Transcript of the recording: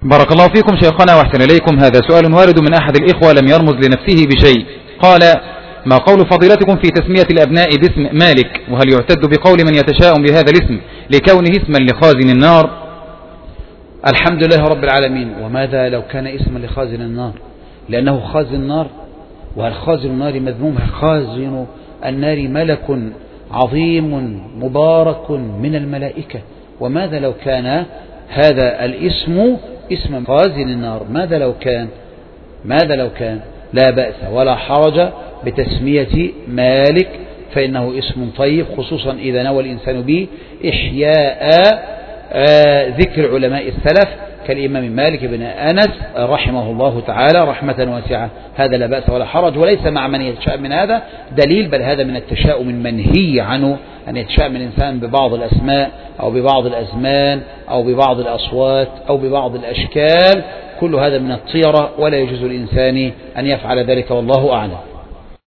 بارك الله فيكم شيخنا واحسن إليكم. هذا سؤال وارد من أحد الإخوة لم يرمز لنفسه بشيء. قال: ما قول فضيلتكم في تسمية الأبناء باسم مالك؟ وهل يعتد بقول من يتشاءم بهذا الاسم لكونه اسما لخازن النار؟ الحمد لله رب العالمين. وماذا لو كان اسما لخازن النار؟ لأنه خازن النار، وهل خازن النار مذموم؟ خازن النار ملك عظيم مبارك من الملائكة. وماذا لو كان هذا الاسم اسم خازن النار؟ ماذا لو كان لا بأس ولا حرج بتسمية مالك، فإنه اسم طيب، خصوصا إذا نوى الإنسان به إحياء ذكر علماء السلف كالإمام مالك بن أنس رحمه الله تعالى رحمة واسعة. هذا لا بأس ولا حرج، وليس مع من يتشاءم من هذا دليل، بل هذا من التشاؤم المنهي عنه، أن يتشاءم الإنسان ببعض الأسماء أو ببعض الأزمان أو ببعض الأصوات أو ببعض الأشكال. كل هذا من الطيرة، ولا يجوز للإنسان أن يفعل ذلك، والله أعلم.